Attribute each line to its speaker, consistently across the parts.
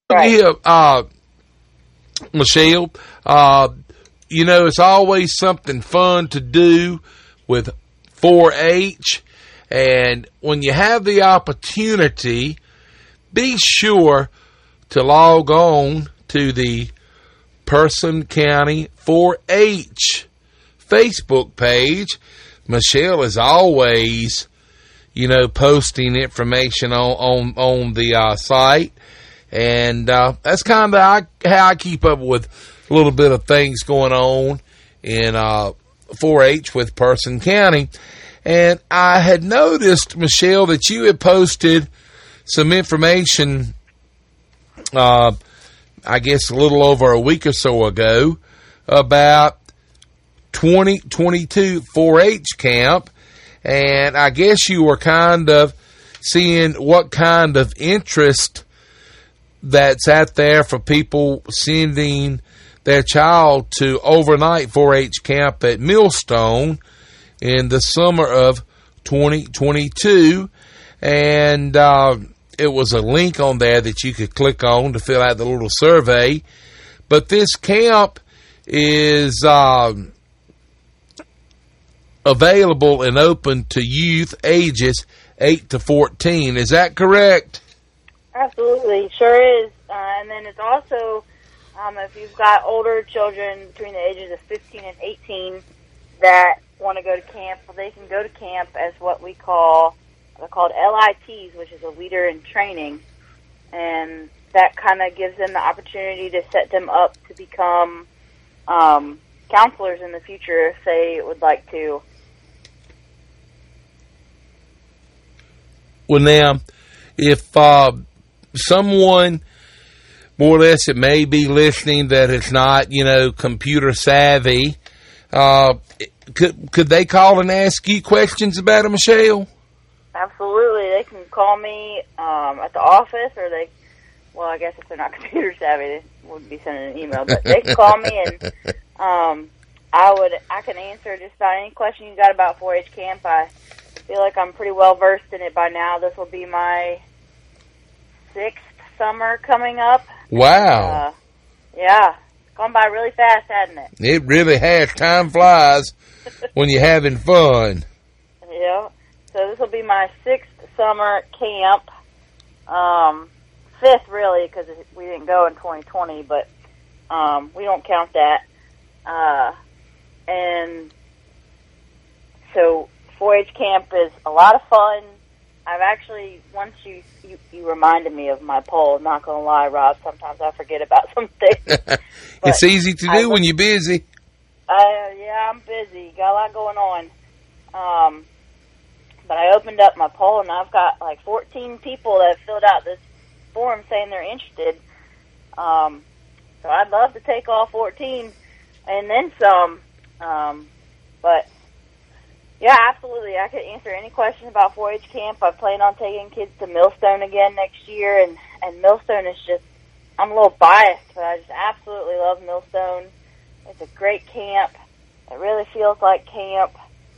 Speaker 1: Right.
Speaker 2: Yeah, Michelle, it's always something fun to do with 4-H. And when you have the opportunity, be sure to log on to the Person County 4-H Facebook page. Michelle is always, posting information on the site. And that's kind of how I keep up with a little bit of things going on in 4-H with Person County. And I had noticed, Michelle, that you had posted some information, I guess a little over a week or so ago, about 2022 4-H camp. And I guess you were kind of seeing what kind of interest that's out there for people sending their child to overnight 4-H camp at Millstone in the summer of 2022. And it was a link on there that you could click on to fill out the little survey. But this camp is available and open to youth ages 8 to 14. Is that correct?
Speaker 1: Absolutely, sure is. And then it's also, if you've got older children between the ages of 15 and 18 that want to go to camp, well, they can go to camp as what we call, they're called LITs, which is a leader in training. And that kind of gives them the opportunity to set them up to become counselors in the future if they would like to.
Speaker 2: Well, now, if someone, more or less, it may be listening that is not, computer savvy, could they call and ask you questions about it, Michelle?
Speaker 1: Absolutely. They can call me at the office, or I guess if they're not computer savvy, they wouldn't be sending an email, but they can call me, and I can answer just about any question you got about 4-H camp. I feel like I'm pretty well versed in it by now. This will be my 6th summer coming up.
Speaker 2: Wow.
Speaker 1: Yeah. It's gone by really fast, hasn't it?
Speaker 2: It really has. Time flies when you're having fun.
Speaker 1: Yeah. So this will be my 6th summer camp. 5th, really, because we didn't go in 2020, but we don't count that. And so 4-H camp is a lot of fun. I've actually, once you reminded me of my poll, not going to lie, Rob, sometimes I forget about some things.
Speaker 2: It's easy to do when you're busy.
Speaker 1: Yeah, I'm busy. Got a lot going on. But I opened up my poll, and I've got like 14 people that have filled out this form saying they're interested. So I'd love to take all 14 and then some. But yeah, absolutely. I could answer any question about 4-H camp. I plan on taking kids to Millstone again next year, and Millstone is just, I'm a little biased, but I just absolutely love Millstone. It's a great camp. It really feels like camp.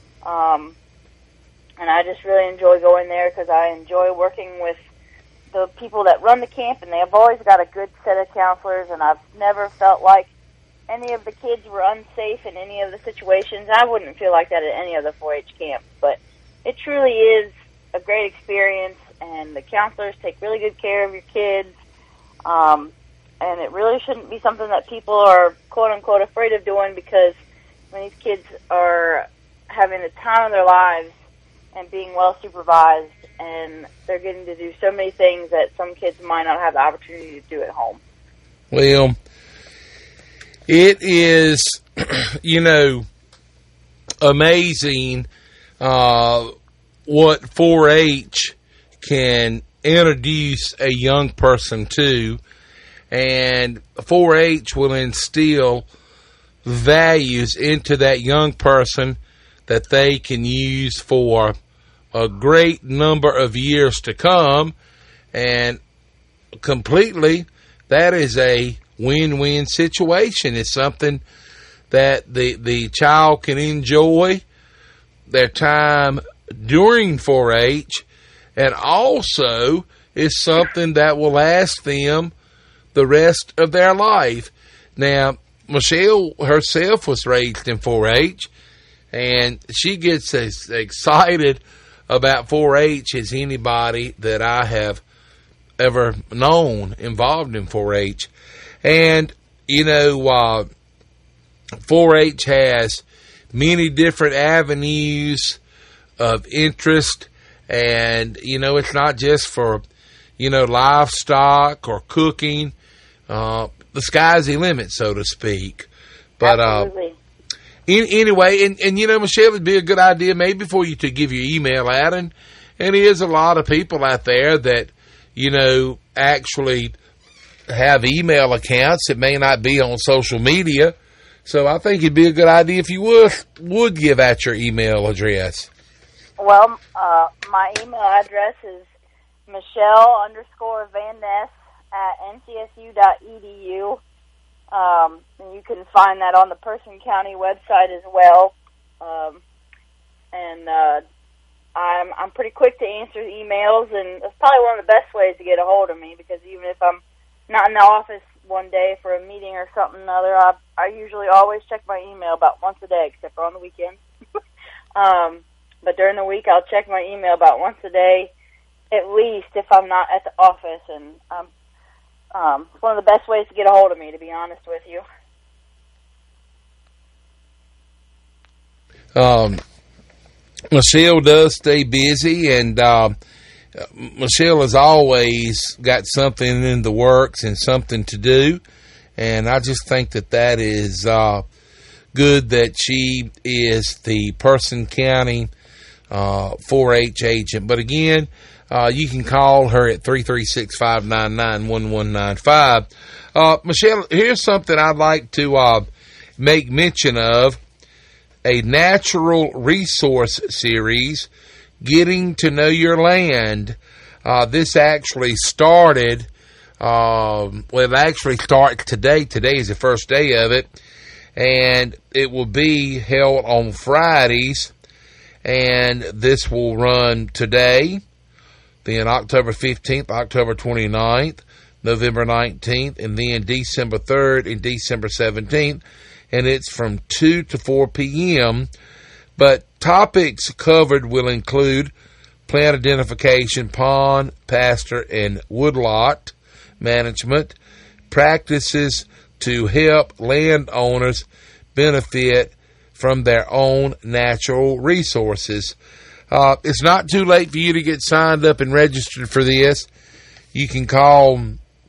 Speaker 1: And I just really enjoy going there because I enjoy working with the people that run the camp, and they've always got a good set of counselors, and I've never felt like any of the kids were unsafe in any of the situations. I wouldn't feel like that at any other 4-H camp, but it truly is a great experience, and the counselors take really good care of your kids, and it really shouldn't be something that people are quote-unquote afraid of doing, because when these kids are having the time of their lives and being well supervised, and they're getting to do so many things that some kids might not have the opportunity to do at home.
Speaker 2: Well, it is, amazing what 4-H can introduce a young person to, and 4-H will instill values into that young person that they can use for a great number of years to come, and completely, that is a win-win situation. It's something that the child can enjoy their time during 4-H, and also is something that will last them the rest of their life. Now, Michelle herself was raised in 4-H, and she gets as excited about 4-H as anybody that I have ever known involved in 4-H. And, 4-H has many different avenues of interest, and, it's not just for, livestock or cooking. The sky's the limit, so to speak. But,
Speaker 1: Absolutely.
Speaker 2: Anyway, and Michelle, it'd be a good idea maybe for you to give your email out, and there's a lot of people out there that, actually have email accounts that may not be on social media. So I think it'd be a good idea if you would give out your email address.
Speaker 1: Well, my email address is Michelle_Van Ness@ncsu.edu. And you can find that on the Person County website as well. I'm pretty quick to answer emails, and it's probably one of the best ways to get a hold of me, because even if I'm not in the office one day for a meeting or something or other, I usually always check my email about once a day, except for on the weekends. But during the week, I'll check my email about once a day, at least, if I'm not at the office. And it's one of the best ways to get a hold of me, to be honest with you.
Speaker 2: Michelle does stay busy, and Michelle has always got something in the works and something to do, and I just think that is good that she is the Person County 4-H agent. But again, you can call her at 336-599-1195. Michelle, here's something I'd like to make mention of. A natural resource series, Getting to Know Your Land. This actually started, it actually starts today. Today is the first day of it, and it will be held on Fridays, and this will run today, then October 15th, October 29th, November 19th, and then December 3rd and December 17th. And it's from 2 to 4 p.m., but topics covered will include plant identification, pond, pasture, and woodlot management, practices to help landowners benefit from their own natural resources. It's not too late for you to get signed up and registered for this. You can call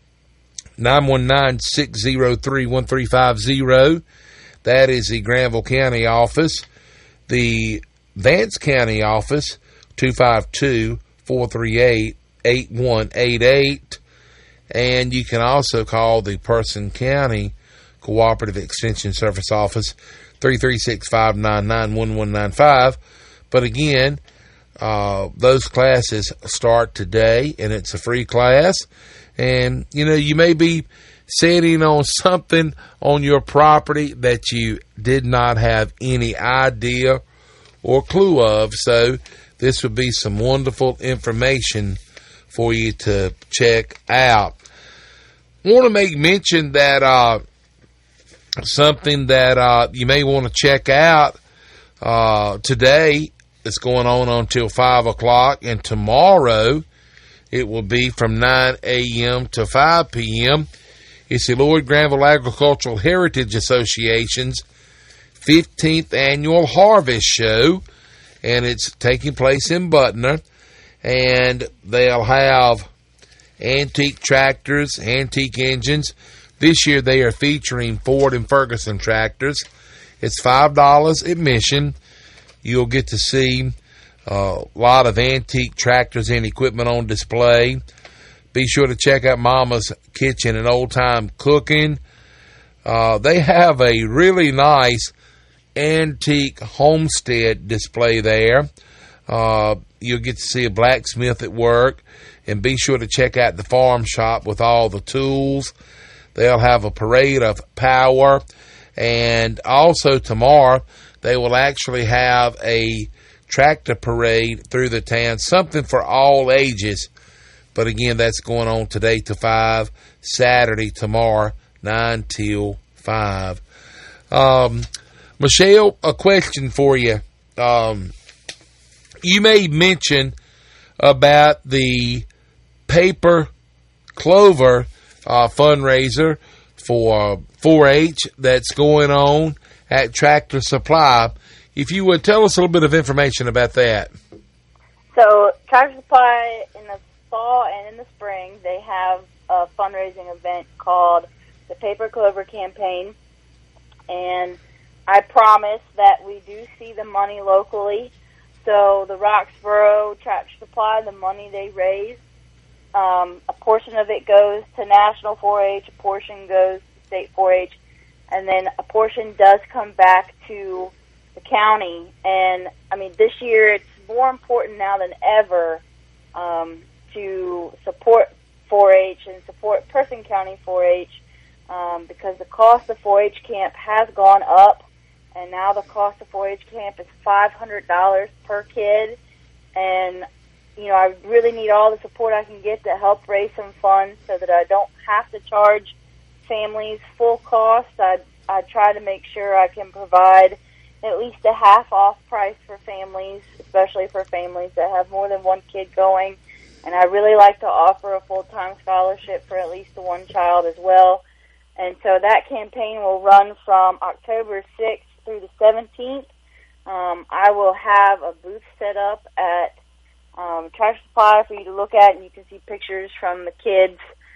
Speaker 2: 919-603-1350. That is the Granville County office. The Vance County office, 252-438-8188. And you can also call the Person County Cooperative Extension Service office, 336-599-1195. But again, those classes start today, and it's a free class. And, you may be sitting on something on your property that you did not have any idea or clue of. So this would be some wonderful information for you to check out. I want to make mention that something that you may want to check out today. It's going on until 5 o'clock, and tomorrow it will be from 9 a.m. to 5 p.m. It's the Lloyd Granville Agricultural Heritage Association's 15th Annual Harvest Show, and it's taking place in Butner, and they'll have antique tractors, antique engines. This year they are featuring Ford and Ferguson tractors. It's $5 admission. You'll get to see a lot of antique tractors and equipment on display. Be sure to check out Mama's Kitchen and Old Time Cooking. They have a really nice antique homestead display there. You'll get to see a blacksmith at work. And be sure to check out the farm shop with all the tools. They'll have a parade of power. And also tomorrow, they will actually have a tractor parade through the town. Something for all ages. But again, that's going on today till 5, Saturday, tomorrow, 9 till 5. Michelle, a question for you. You made mention about the Paper Clover fundraiser for 4-H that's going on at Tractor Supply. If you would tell us a little bit of information about that.
Speaker 1: So Tractor Supply in the fall and in the spring, they have a fundraising event called the Paper Clover Campaign. And I promise that we do see the money locally. So the Roxborough Tractor Supply, the money they raise, a portion of it goes to National 4-H, a portion goes to State 4-H, and then a portion does come back to the county. And, I mean, this year it's more important now than ever to support 4-H and support Person County 4-H because the cost of 4-H camp has gone up, and now the cost of 4-H camp is $500 per kid. And, you know, I really need all the support I can get to help raise some funds so that I don't have to charge families full cost. I try to make sure I can provide at least a half-off price for families, especially for families that have more than one kid going. And I really like to offer a full-time scholarship for at least one child as well. And so that campaign will run from October 6th through the 17th. I will have a booth set up at Tractor Supply for you to look at, and you can see pictures from the kids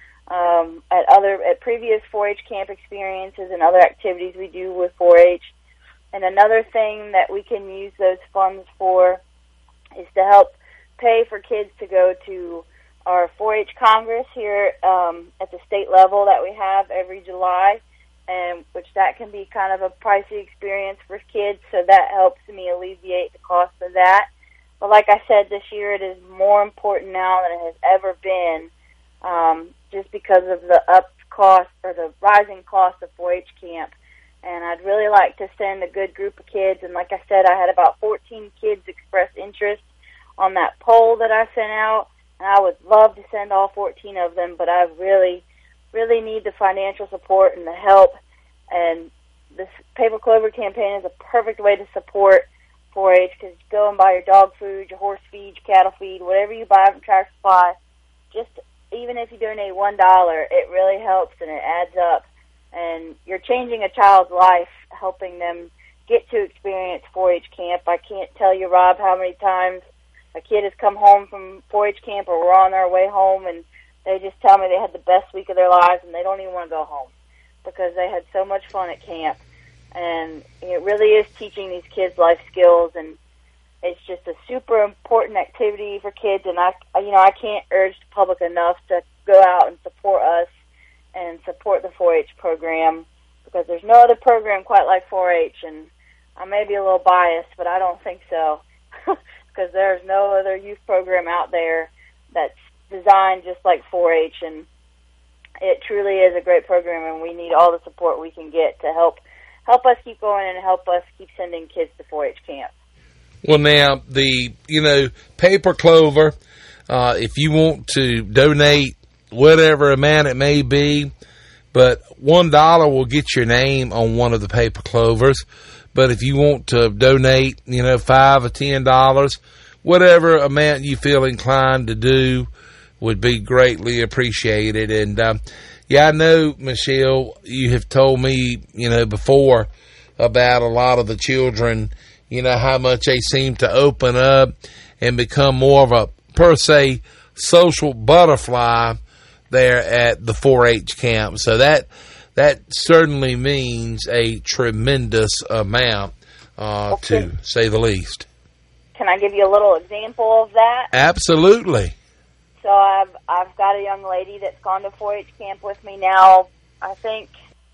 Speaker 1: at previous 4-H camp experiences and other activities we do with 4-H. And another thing that we can use those funds for is to help pay for kids to go to our 4-H Congress here at the state level that we have every July, and which that can be kind of a pricey experience for kids, so that helps me alleviate the cost of that. But like I said, this year it is more important now than it has ever been, just because of the rising cost of 4-H camp. And I'd really like to send a good group of kids. And like I said, I had about 14 kids express interest on that poll that I sent out. And I would love to send all 14 of them, but I really, really need the financial support and the help. And this Paper Clover campaign is a perfect way to support 4-H, because you go and buy your dog food, your horse feed, your cattle feed, whatever you buy from Tractor Supply, just even if you donate $1, it really helps and it adds up. And you're changing a child's life, helping them get to experience 4-H camp. I can't tell you, Rob, how many times a kid has come home from 4-H camp or we're on their way home and they just tell me they had the best week of their lives and they don't even want to go home because they had so much fun at camp. And it really is teaching these kids life skills, and it's just a super important activity for kids. And I can't urge the public enough to go out and support us and support the 4-H program, because there's no other program quite like 4-H. And I may be a little biased, but I don't think so, because there's no other youth program out there that's designed just like 4-H. And it truly is a great program, and we need all the support we can get to help us keep going and help us keep sending kids to 4-H camp.
Speaker 2: Well, now, the Paper Clover, if you want to donate whatever amount it may be, but $1 will get your name on one of the Paper Clovers. But if you want to donate, $5 or $10, whatever amount you feel inclined to do would be greatly appreciated. And, I know, Michelle, you have told me, before about a lot of the children, how much they seem to open up and become more of a, per se, social butterfly there at the 4-H camp. So that certainly means a tremendous amount, to say the least.
Speaker 1: Can I give you a little example of that?
Speaker 2: Absolutely.
Speaker 1: So I've got a young lady that's gone to 4-H camp with me now. I think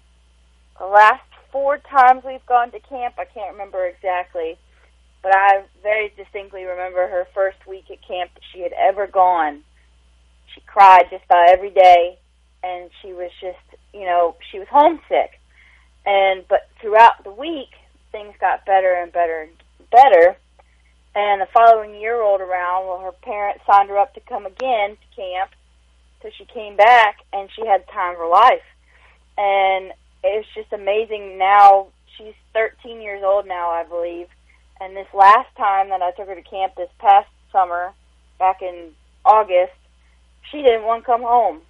Speaker 1: the last 4 times we've gone to camp, I can't remember exactly, but I very distinctly remember her first week at camp that she had ever gone. She cried just about every day, and she was just, she was homesick. But throughout the week, things got better and better and better. And the following year rolled around. Well, her parents signed her up to come again to camp. So she came back, and she had the time of her life. And it's just amazing. Now she's 13 years old now, I believe. And this last time that I took her to camp this past summer, back in August, she didn't want to come home.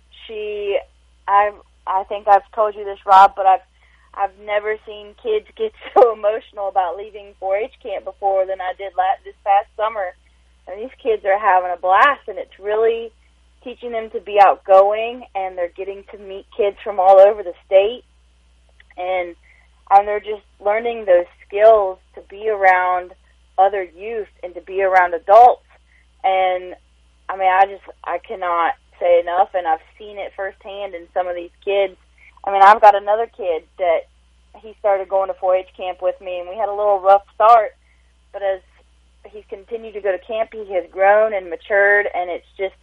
Speaker 1: I think I've told you this, Rob, but I've never seen kids get so emotional about leaving 4-H camp before than I did this past summer. And these kids are having a blast, and it's really teaching them to be outgoing, and they're getting to meet kids from all over the state, and they're just learning those skills to be around other youth and to be around adults. And I mean, I cannot say enough, and I've seen it firsthand in some of these kids. I mean, I've got another kid that he started going to 4-H camp with me, and we had a little rough start, but as he's continued to go to camp, he has grown and matured, and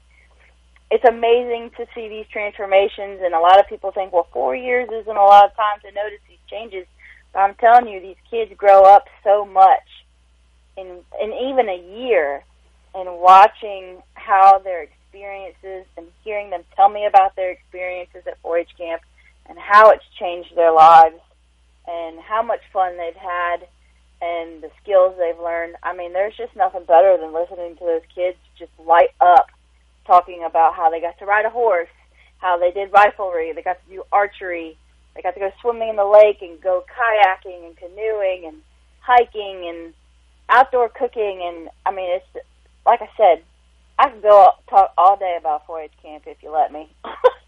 Speaker 1: it's amazing to see these transformations. And a lot of people think, well, 4 years isn't a lot of time to notice these changes. But I'm telling you, these kids grow up so much in even a year, and watching how their experiences and hearing them tell me about their experiences at 4-H camp and how it's changed their lives and how much fun they've had and the skills they've learned. I mean, there's just nothing better than listening to those kids just light up, talking about how they got to ride a horse, how they did riflery, they got to do archery, they got to go swimming in the lake and go kayaking and canoeing and hiking and outdoor cooking. And I mean, it's like I said, I could go talk all day about 4-H camp if you let me.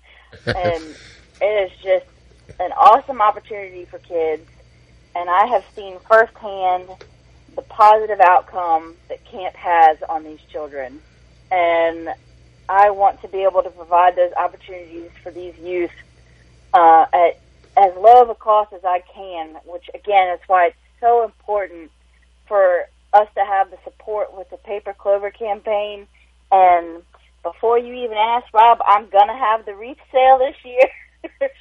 Speaker 1: And it is just an awesome opportunity for kids, and I have seen firsthand the positive outcome that camp has on these children. And I want to be able to provide those opportunities for these youth at as low of a cost as I can, which, again, is why it's so important for us to have the support with the Paper Clover campaign. And before you even ask, Rob, I'm going to have the wreath sale this year.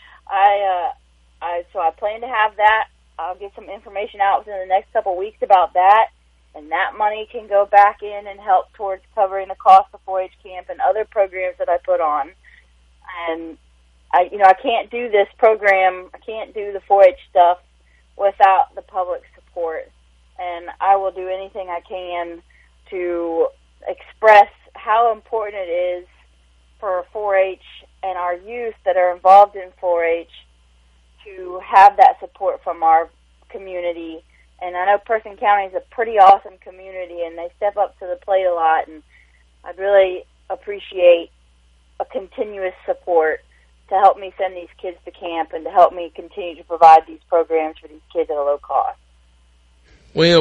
Speaker 1: So I plan to have that. I'll get some information out within the next couple of weeks about that. And that money can go back in and help towards covering the cost of 4-H camp and other programs that I put on. And I can't do this program, I can't do the 4-H stuff without the public support. And I will do anything I can to express how important it is for 4-H and our youth that are involved in 4-H to have that support from our community. And I know Person County is a pretty awesome community, and they step up to the plate a lot, and I'd really appreciate a continuous support to help me send these kids to camp and to help me continue to provide these programs for these kids at a low cost.
Speaker 2: Well,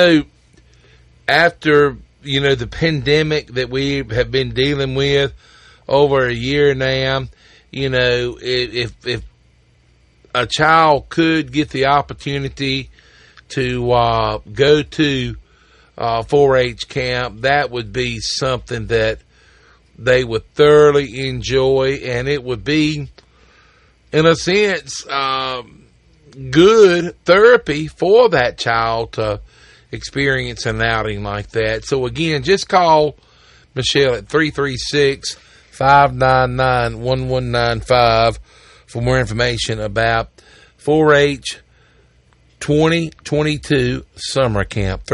Speaker 2: after, the pandemic that we have been dealing with over a year now, if a child could get the opportunity to go to 4-H camp, that would be something that they would thoroughly enjoy, and it would be, in a sense, good therapy for that child to experience an outing like that. So again, just call Michelle at 336-599-1195 for more information about 4-H 2022 Summer Camp.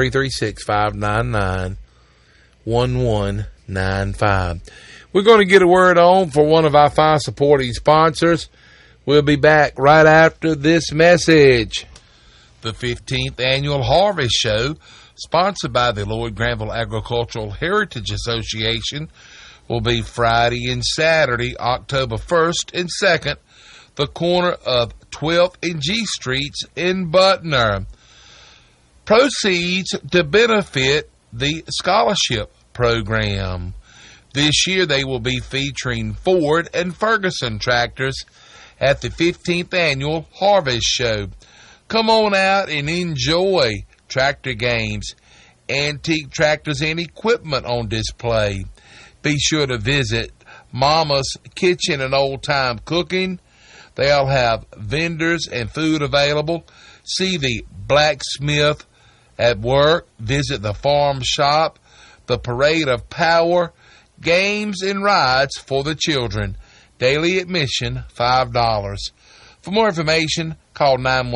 Speaker 2: 336-599-1195. We're going to get a word on for one of our fine supporting sponsors. We'll be back right after this message. The 15th Annual Harvest Show, sponsored by the Lloyd Granville Agricultural Heritage Association, will be Friday and Saturday, October 1st and 2nd, the corner of 12th and G Streets in Butner. Proceeds to benefit the scholarship program. This year they will be featuring Ford and Ferguson tractors at the 15th Annual Harvest Show. Come on out and enjoy tractor games, antique tractors, and equipment on display. Be sure to visit Mama's Kitchen and Old Time Cooking. They'll have vendors and food available. See the Blacksmith At work, visit the farm shop, the Parade of Power, games and rides for the children. Daily admission, $5. For more information, call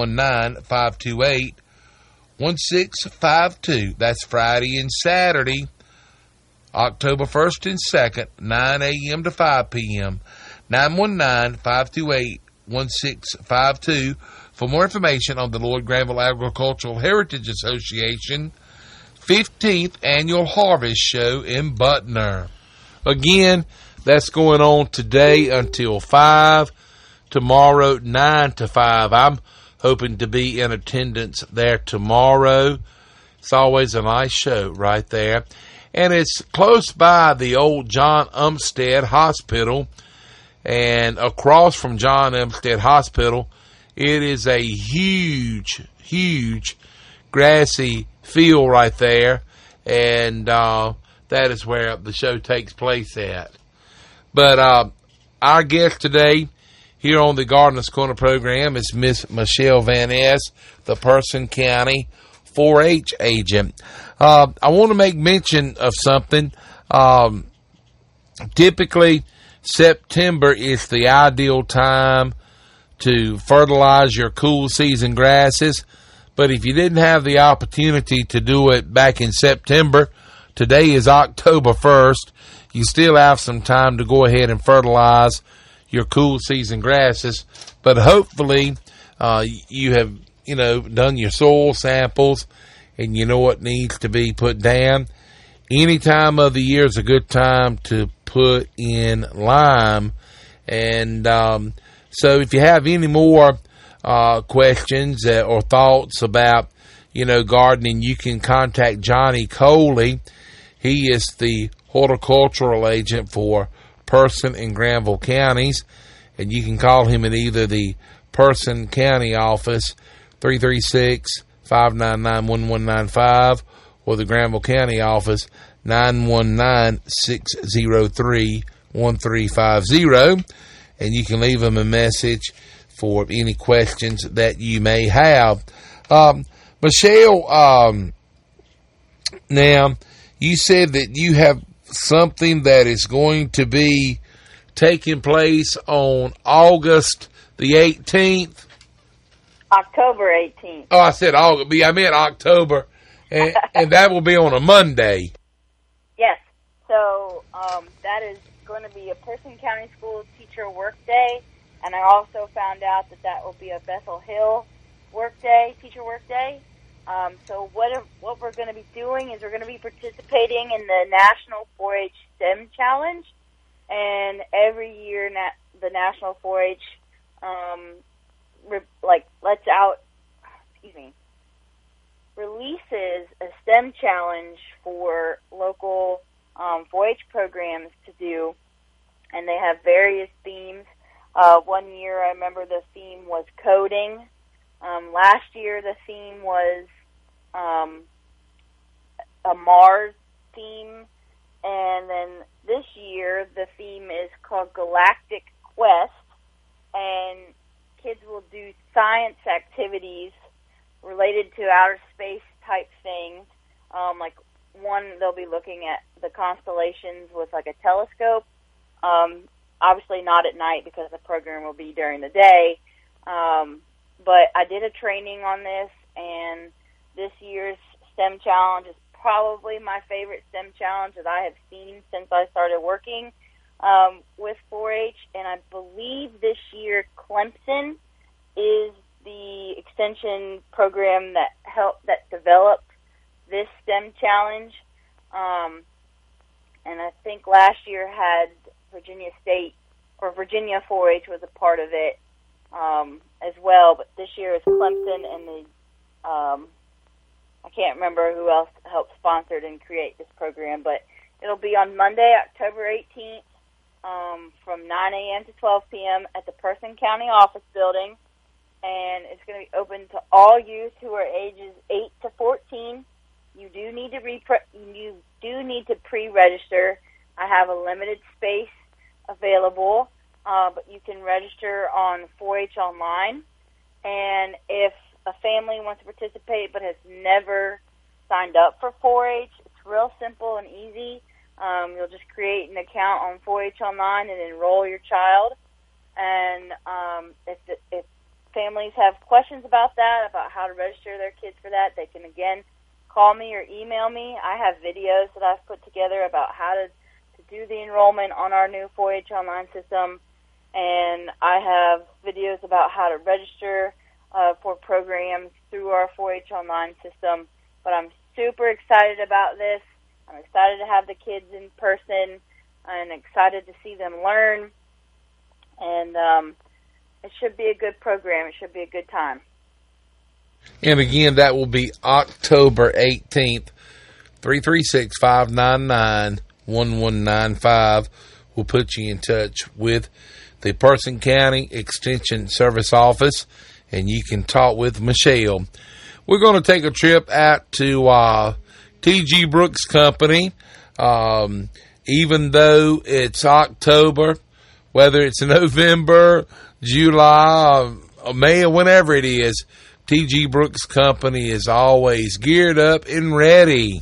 Speaker 2: 919-528-1652. That's Friday and Saturday, October 1st and 2nd, 9 a.m. to 5 p.m. 919-528-1652. For more information on the Lloyd Granville Agricultural Heritage Association 15th Annual Harvest Show in Butner. Again, that's going on today until 5, tomorrow 9 to 5. I'm hoping to be in attendance there tomorrow. It's always a nice show right there. And it's close by the old John Umstead Hospital. And across from John Umstead Hospital, it is a huge, huge grassy field right there. And that is where the show takes place at. But our guest today here on the Gardener's Corner program is Miss Michelle Van Ness, the Person County 4-H agent. I want to make mention of something. Typically, September is the ideal time to fertilize your cool season grasses. But if you didn't have the opportunity to do it back in September, today is October 1st. You still have some time to go ahead and fertilize your cool season grasses. But hopefully, you have, done your soil samples and you know what needs to be put down. Any time of the year is a good time to put in lime. And so if you have any more questions or thoughts about, gardening, you can contact Johnny Coley. He is the horticultural agent for Person and Granville counties, and you can call him at either the Person County office, 336-599-1195, or the Granville County office, 919-603-1350, and you can leave him a message for any questions that you may have. Michelle, now, you said that you have something that is going to be taking place on August the 18th.
Speaker 1: October 18th.
Speaker 2: Oh, I said August. I meant October. And that will be on a Monday.
Speaker 1: Yes. So that is going to be a Person County School Teacher Work Day. And I also found out that will be a Bethel Hill Work Day, Teacher Work Day. So what we're going to be doing is we're going to be participating in the National 4-H STEM Challenge. And every year the National 4-H releases a STEM challenge for local 4-H programs to do. And they have various themes. One year I remember the theme was coding. Last year the theme was a Mars theme, and then this year the theme is called Galactic Quest, and kids will do science activities related to outer space type things. Like one, they'll be looking at the constellations with like a telescope. Obviously not at night because the program will be during the day. But I did a training on this, and this year's STEM challenge is probably my favorite STEM challenge that I have seen since I started working with 4-H. And I believe this year Clemson is the extension program that developed this STEM challenge. And I think last year had Virginia State, or Virginia 4-H was a part of it as well, but this year is Clemson, and I can't remember who else helped sponsor and create this program, but it'll be on Monday, October 18th, from 9 a.m. to 12 p.m. at the Person County office building, and it's going to be open to all youth who are ages 8 to 14. You do need to pre-register. I have a limited space available, but you can register on 4-H Online. And if a family wants to participate but has never signed up for 4-H. It's real simple and easy. You'll just create an account on 4-H Online and enroll your child. And if families have questions about that, about how to register their kids for that, they can, again, call me or email me. I have videos that I've put together about how to do the enrollment on our new 4-H Online system. And I have videos about how to register for programs through our 4-H Online system. But I'm super excited about this. I'm excited to have the kids in person and excited to see them learn. And it should be a good program. It should be a good time.
Speaker 2: And again, that will be October 18th, 336-599-1195. We'll put you in touch with the Person County Extension Service Office, and you can talk with Michelle. We're going to take a trip out to T.G. Brooks Company. Even though it's October, whether it's November, July, or May, or whenever it is, T.G. Brooks Company is always geared up and ready.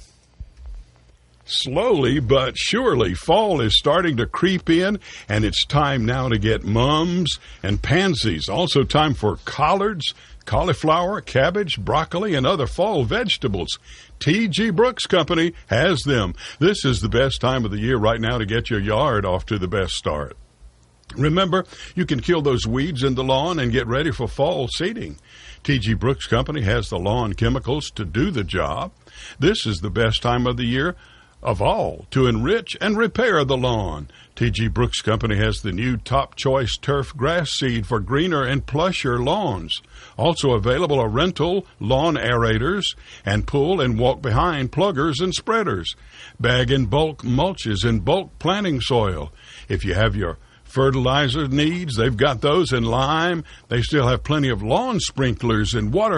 Speaker 3: Slowly but surely, fall is starting to creep in, and it's time now to get mums and pansies. Also time for collards, cauliflower, cabbage, broccoli, and other fall vegetables. T.G. Brooks Company has them. This is the best time of the year right now to get your yard off to the best start. Remember, you can kill those weeds in the lawn and get ready for fall seeding. T.G. Brooks Company has the lawn chemicals to do the job. This is the best time of the year of all to enrich and repair the lawn. T.G. Brooks Company has the new Top Choice Turf Grass Seed for greener and plusher lawns. Also available are rental lawn aerators and pull and walk behind pluggers and spreaders. Bag and bulk mulches and bulk planting soil. If you have your fertilizer needs, they've got those in lime. They still have plenty of lawn sprinklers and water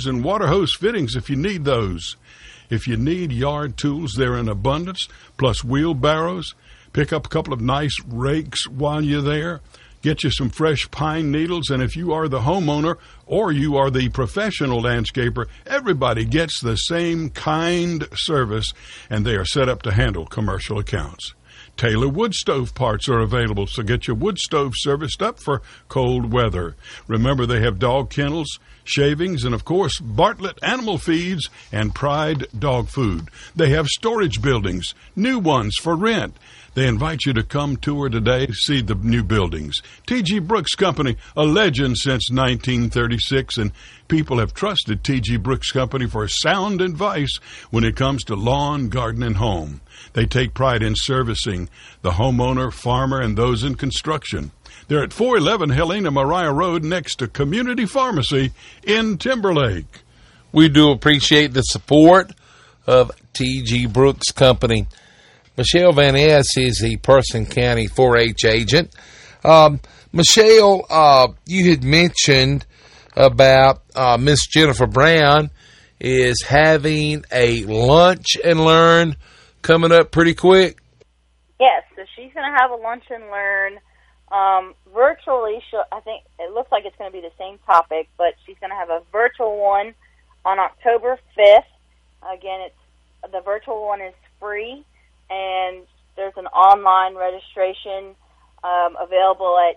Speaker 3: hose fittings if you need those. If you need yard tools, they're in abundance, plus wheelbarrows. Pick up a couple of nice rakes while you're there. Get you some fresh pine needles, and if you are the homeowner or you are the professional landscaper, everybody gets the same kind service, and they are set up to handle commercial accounts. Taylor wood stove parts are available, so get your wood stove serviced up for cold weather. Remember, they have dog kennels, shavings, and, of course, Bartlett Animal Feeds and Pride Dog Food. They have storage buildings, new ones for rent. They invite you to come tour today to see the new buildings. T.G. Brooks Company, a legend since 1936, and people have trusted T.G. Brooks Company for sound advice when it comes to lawn, garden, and home. They take pride in servicing the homeowner, farmer, and those in construction. They're at 411 Helena Maria Road next to Community Pharmacy in Timberlake.
Speaker 2: We do appreciate the support of T.G. Brooks Company. Michelle Van Ness is the Person County 4-H agent. Michelle, you had mentioned about Miss Jennifer Brown is having a lunch and learn coming up pretty quick.
Speaker 1: Yes, so she's going to have a lunch and learn virtually. I think it looks like it's going to be the same topic, but she's going to have a virtual one on October 5th. Again, the virtual one is free, and there's an online registration available at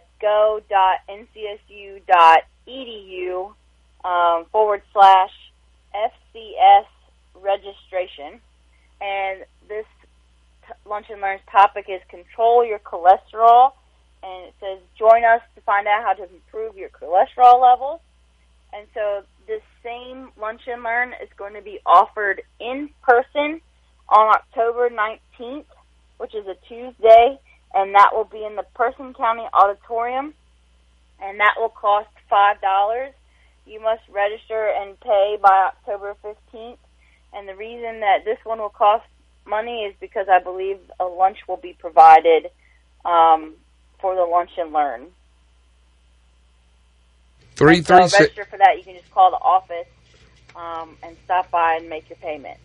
Speaker 1: go.ncsu.edu/FCS registration. And this Lunch and Learn's topic is control your cholesterol. And it says, join us to find out how to improve your cholesterol levels. And so this same Lunch and Learn is going to be offered in person on October 19th, which is a Tuesday, and that will be in the Person County Auditorium, and that will cost $5. You must register and pay by October 15th, and the reason that this one will cost money is because I believe a lunch will be provided for the Lunch and Learn.
Speaker 2: 336.
Speaker 1: So register for that. You can just call the office and stop by and make your payment.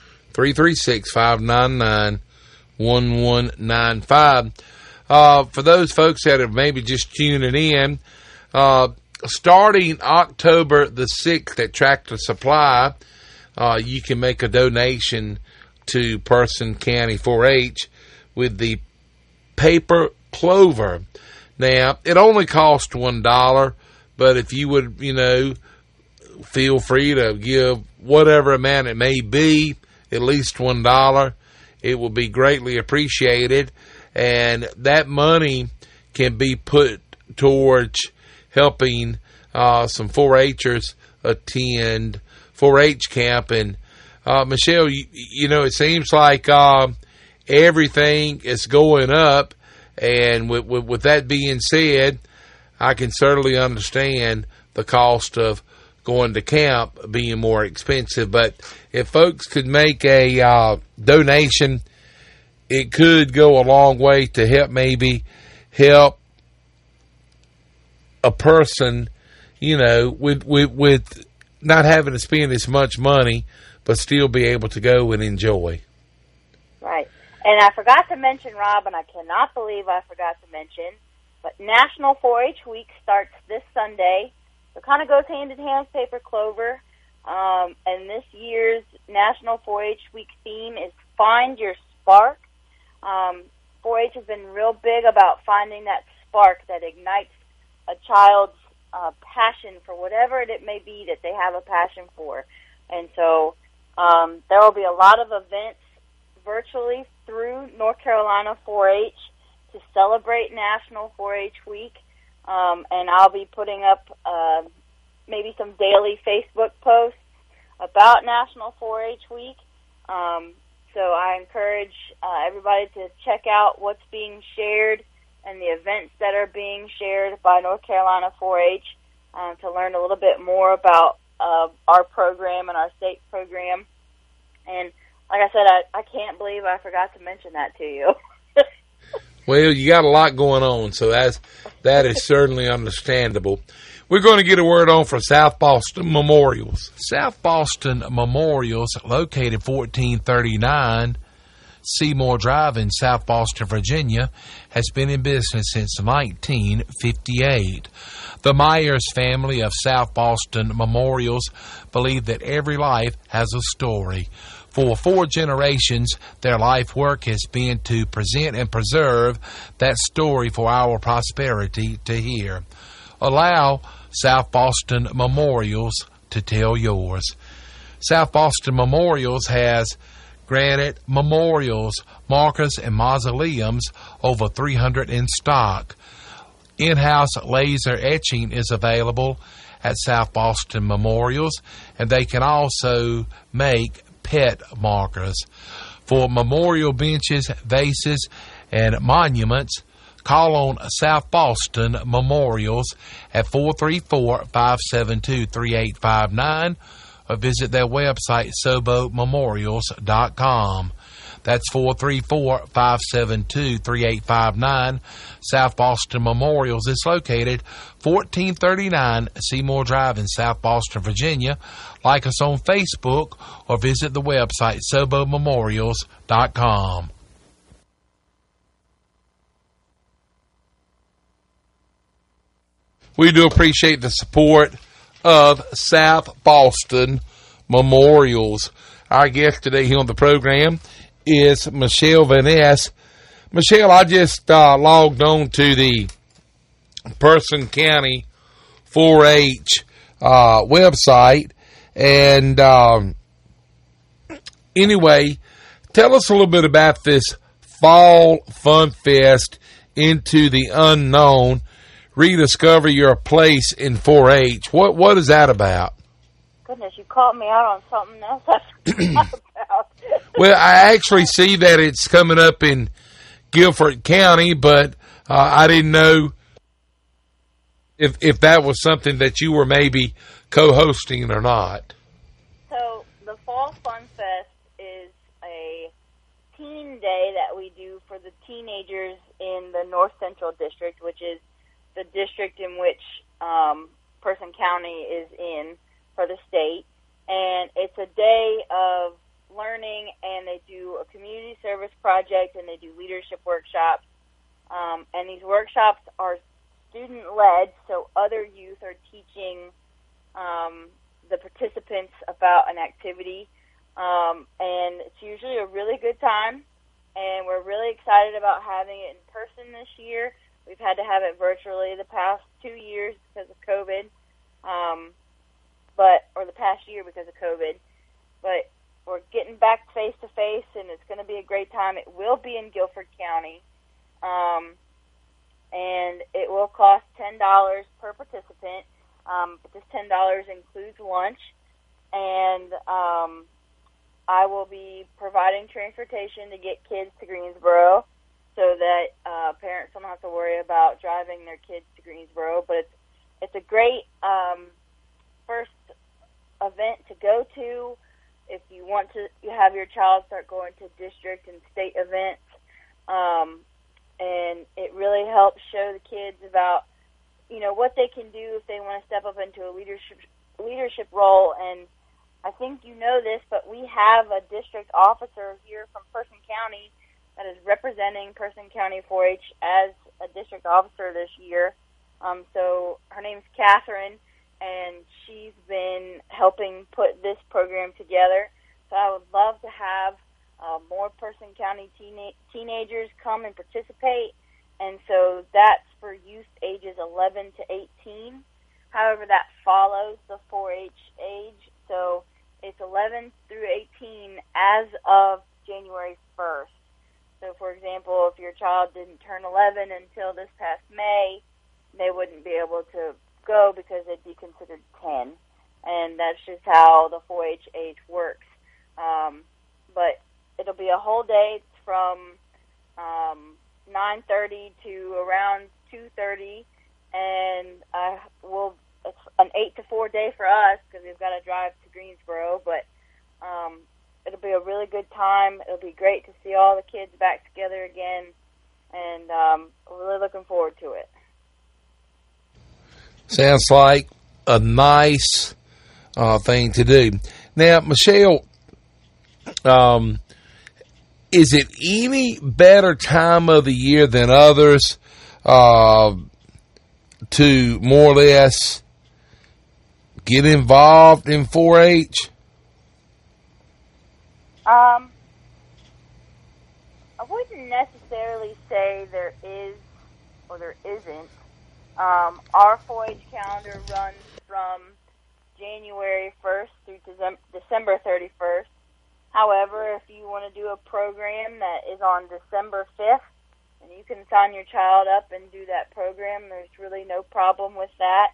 Speaker 2: 336-599-1195. For those folks that are maybe just tuning in, starting October the 6th at Tractor Supply, you can make a donation to Person County 4-H with the paper clover. Now, it only costs $1, but if you would, feel free to give whatever amount it may be, at least $1, it will be greatly appreciated. And that money can be put towards helping some 4-Hers attend 4-H camp. And Michelle, it seems like everything is going up. And with that being said, I can certainly understand the cost of going to camp being more expensive. But if folks could make a donation, it could go a long way to help a person, with not having to spend as much money, but still be able to go and enjoy.
Speaker 1: Right. And I forgot to mention, Rob, and I cannot believe I forgot to mention, but National 4-H Week starts this Sunday. So it kind of goes hand in hand with Paper Clover. And this year's National 4-H Week theme is Find Your Spark. 4-H has been real big about finding that spark that ignites a child's passion for whatever it may be that they have a passion for. And so there will be a lot of events virtually through North Carolina 4-H to celebrate National 4-H Week. And I'll be putting up maybe some daily Facebook posts about National 4-H Week. So I encourage everybody to check out what's being shared and the events that are being shared by North Carolina 4-H to learn a little bit more about our program and our state program. And like I said, I can't believe I forgot to mention that to you.
Speaker 2: Well, you got a lot going on, so that is certainly understandable. We're going to get a word on for South Boston Memorials. South Boston Memorials, located 1439 Seymour Drive in South Boston, Virginia, has been in business since 1958. The Myers family of South Boston Memorials believe that every life has a story. For 4 generations, their life work has been to present and preserve that story for our prosperity to hear. Allow South Boston Memorials to tell yours. South Boston Memorials has granite memorials, markers, and mausoleums, over 300 in stock. In-house laser etching is available at South Boston Memorials, and they can also make pet markers. For memorial benches, vases, and monuments, call on South Boston Memorials at 434-572-3859 or visit their website, SoboMemorials.com. That's 434-572-3859. South Boston Memorials is located 1439 Seymour Drive in South Boston, Virginia. Like us on Facebook or visit the website, SoboMemorials.com. We do appreciate the support of South Boston Memorials. Our guest today here on the program is Michelle Van Ness. Michelle, I just logged on to the Person County 4-H website. And anyway, tell us a little bit about this Fall Fun Fest Into the Unknown. Rediscover your place in 4-H. What is that about?
Speaker 1: Goodness, you caught me out on something else I forgot about.
Speaker 2: Well, I actually see that it's coming up in Guilford County, but I didn't know if that was something that you were maybe co-hosting or not.
Speaker 1: So the Fall Fun Fest is a teen day that we do for the teenagers in the North Central District, which is the district in which Person County is in for the state. And it's a day of learning, and they do a community service project, and they do leadership workshops. And these workshops are student-led, so other youth are teaching the participants about an activity. And it's usually a really good time, and we're really excited about having it in person this year. We've had to have it virtually the past 2 years because of COVID, or the past year because of COVID. But we're getting back face-to-face, and it's going to be a great time. It will be in Guilford County, and it will cost $10 per participant, but this $10 includes lunch, and I will be providing transportation to get kids to Greensboro so that parents don't have to worry about driving their kids to Greensboro. But it's a great first event to go to if you want to have your child start going to district and state events. And it really helps show the kids about, what they can do if they want to step up into a leadership role. And I think you know this, but we have a district officer here from Person County that is representing Person County 4-H as a district officer this year. So her name's Catherine, and she's been helping put this program together. So I would love to have more Person County teenagers come and participate. And so that's for youth ages 11 to 18. However, that follows the 4-H age. So it's 11 through 18 as of January 1st. So, for example, if your child didn't turn 11 until this past May, they wouldn't be able to go because they'd be considered 10. And that's just how the 4-H age works. But it'll be a whole day. It's from 9:30 to around 2:30, and it's an 8 to 4 day for us because we've got to drive to Greensboro. But it'll be a really good time. It'll be great to see all the kids back together again, and we're really looking forward to it.
Speaker 2: Sounds like a nice thing to do. Now, Michelle, is it any better time of the year than others to more or less get involved in 4-H?
Speaker 1: I wouldn't necessarily say there is or there isn't. Our 4-H calendar runs from January 1st through December 31st. However, if you want to do a program that is on December 5th, and you can sign your child up and do that program, there's really no problem with that.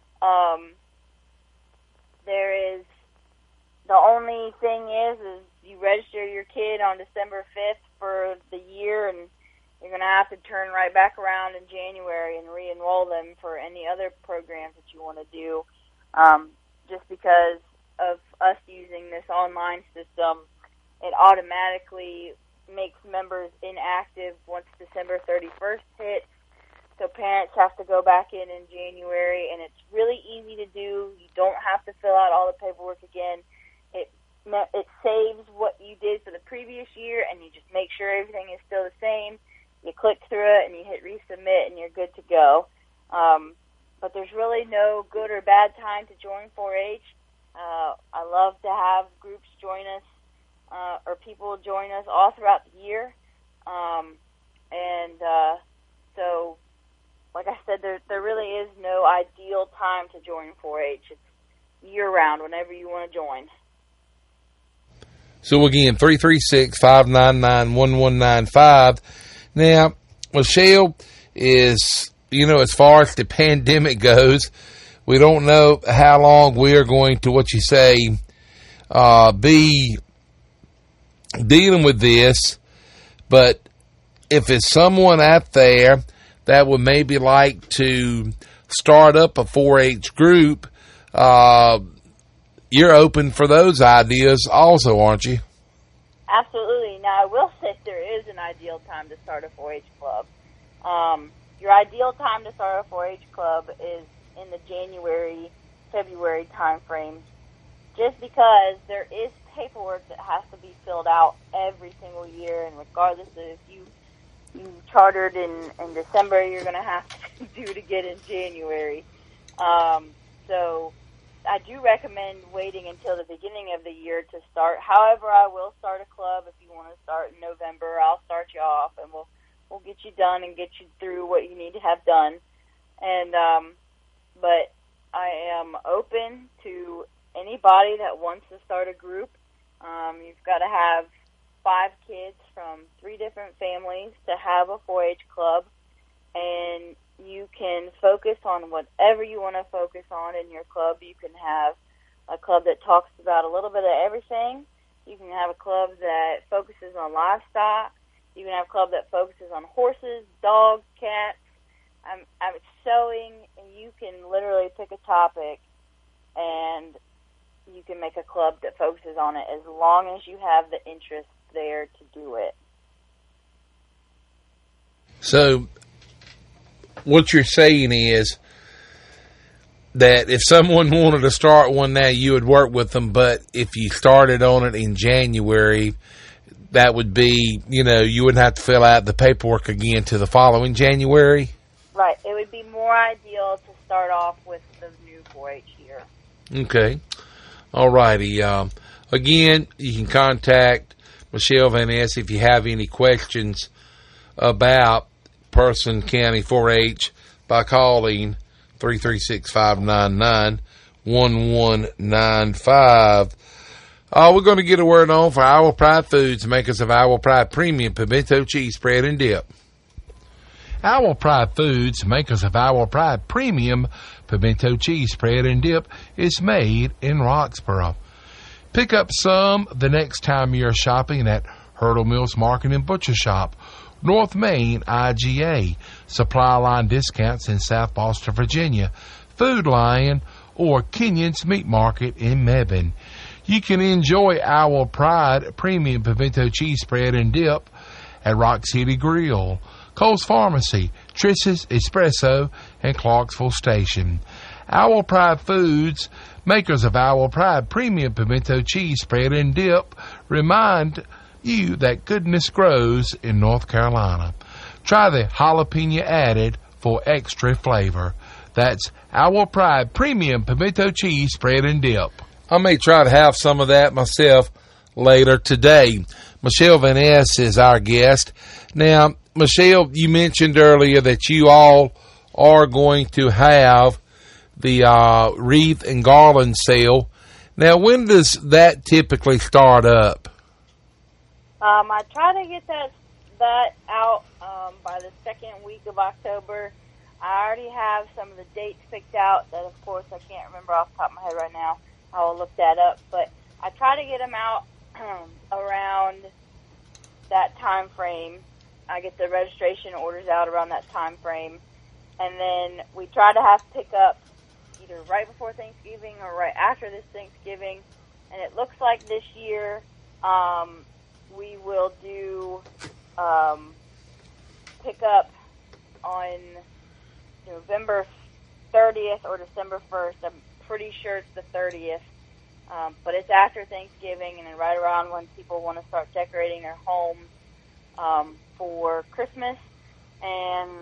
Speaker 1: The only thing is you register your kid on December 5th for the year, and you're going to have to turn right back around in January and re-enroll them for any other programs that you want to do, just because of us using this online system. It automatically makes members inactive once December 31st hits, so parents have to go back in January, and it's really easy to do. You don't have to fill out all the paperwork again. It saves what you did for the previous year, and you just make sure everything is still the same. You click through it, and you hit resubmit, and you're good to go. But there's really no good or bad time to join 4-H. I love to have groups join us, or people join us all throughout the year. So, like I said, there really is no ideal time to join 4-H. It's year-round, whenever you want to join.
Speaker 2: So, again, 336-599-1195. Now, Michelle, is, as far as the pandemic goes, we don't know how long we are going to, be dealing with this. But if it's someone out there that would maybe like to start up a 4-H group, you're open for those ideas also, aren't you?
Speaker 1: Absolutely. Now, I will say there is an ideal time to start a 4-H club. Your ideal time to start a 4-H club is in the January, February time frame, just because there is paperwork that has to be filled out every single year, and regardless of if you chartered in December, you're going to have to do it again in January. So I do recommend waiting until the beginning of the year to start. However, I will start a club if you want to start in November. I'll start you off, and we'll get you done and get you through what you need to have done. And but I am open to anybody that wants to start a group. You've got to have 5 kids from 3 different families to have a 4-H club, and you can focus on whatever you want to focus on in your club. You can have a club that talks about a little bit of everything. You can have a club that focuses on livestock. You can have a club that focuses on horses, dogs, cats. I'm sewing, and you can literally pick a topic, and you can make a club that focuses on it as long as you have the interest there to do it.
Speaker 2: So what you're saying is that if someone wanted to start one now, you would work with them, but if you started on it in January, that would be, you wouldn't have to fill out the paperwork again to the following January?
Speaker 1: Right. It would be more ideal to start off with the new 4-H year.
Speaker 2: Okay. All righty. Again, you can contact Michelle Van Ness if you have any questions about Person County 4-H by calling 336-599-1195. We're going to get a word on for Iowa Pride Foods, makers of Iowa Pride Premium Pimento Cheese Spread and Dip. Iowa Pride Foods, makers of Iowa Pride Premium Pimento Cheese Spread and Dip, is made in Roxboro. Pick up some the next time you're shopping at Hurdle Mills Market and Butcher Shop, North Main IGA, Supply Line Discounts in South Boston, Virginia, Food Lion, or Kenyon's Meat Market in Mebane. You can enjoy Iowa Pride Premium Pimento Cheese Spread and Dip at Rock City Grill, Cole's Pharmacy, Triss's Espresso, and Clarksville Station. Iowa Pride Foods, makers of Iowa Pride Premium Pimento Cheese Spread and Dip, remind you that goodness grows in North Carolina. Try the jalapeno added for extra flavor. That's Iowa Pride Premium Pimento Cheese Spread and Dip. I may try to have some of that myself later today. Michelle Van Ness is our guest. Now, Michelle, you mentioned earlier that you all are going to have the wreath and garland sale. Now, when does that typically start up?
Speaker 1: I try to get that out by the second week of October. I already have some of the dates picked out that, of course, I can't remember off the top of my head right now. I will look that up. But I try to get them out around that time frame. I get the registration orders out around that time frame. And then we try to have pickup either right before Thanksgiving or right after this Thanksgiving. And it looks like this year we will do pickup on November 30th or December 1st. I'm pretty sure it's the 30th. But it's after Thanksgiving and then right around when people want to start decorating their homes for Christmas. And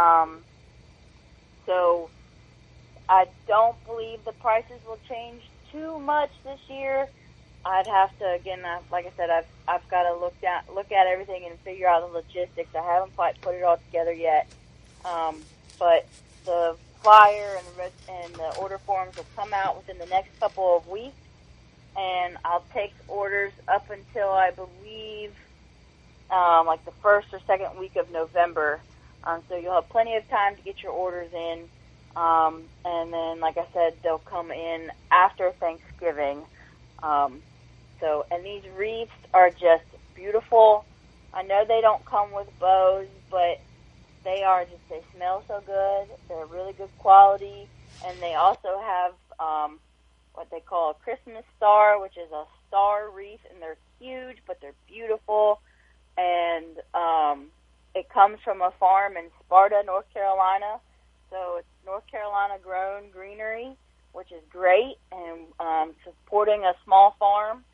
Speaker 1: so I don't believe the prices will change too much this year. I'd have to, again, like I said, I've got to look at everything and figure out the logistics. I haven't quite put it all together yet. But the flyer and the order forms will come out within the next couple of weeks. And I'll take orders up until, I believe, like the first or second week of November. So you'll have plenty of time to get your orders in. And then, like I said, they'll come in after Thanksgiving. And these wreaths are just beautiful. I know they don't come with bows, but they smell so good. They're really good quality. And they also have what they call a Christmas star, which is a star wreath, and they're huge, but they're beautiful. And it comes from a farm in Sparta, North Carolina. So it's North Carolina grown greenery, which is great, and supporting a small farm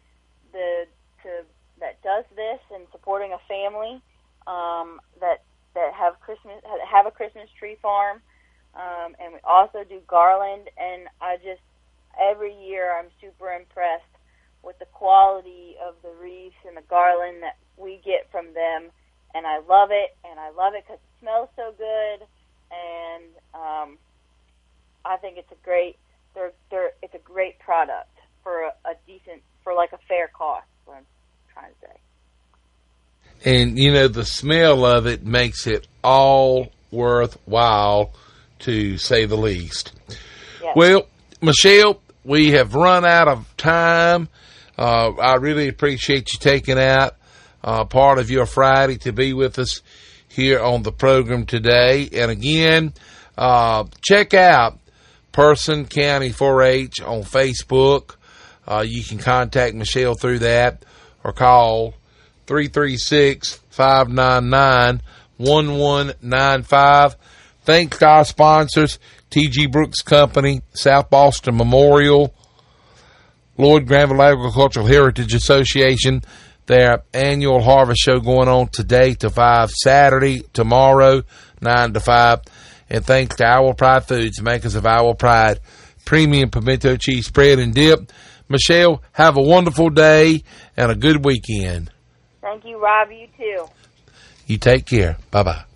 Speaker 1: that does this, and supporting a family that have a Christmas tree farm. And we also do garland, and every year I'm super impressed with the quality of the wreaths and the garland that we get from them, and I love it because it smells so good, and I think it's a great product for a decent, for like a fair cost, is what I'm trying to say.
Speaker 2: And, you know, the smell of it makes it all worthwhile, to say the least.
Speaker 1: Yes.
Speaker 2: Well, Michelle, we have run out of time. I really appreciate you taking out part of your Friday to be with us here on the program today. And again, check out Person County 4-H on Facebook. You can contact Michelle through that or call 336-599-1195. Thanks to our sponsors, T.G. Brooks Company, South Boston Memorial, Lloyd Granville Agricultural Heritage Association, their annual harvest show going on today to 5, Saturday, tomorrow, 9 to 5. And thanks to Owl Pride Foods, makers of Owl Pride Premium Pimento Cheese Spread and Dip. Michelle, have a wonderful day and a good weekend.
Speaker 1: Thank you, Rob. You too.
Speaker 2: You take care. Bye-bye.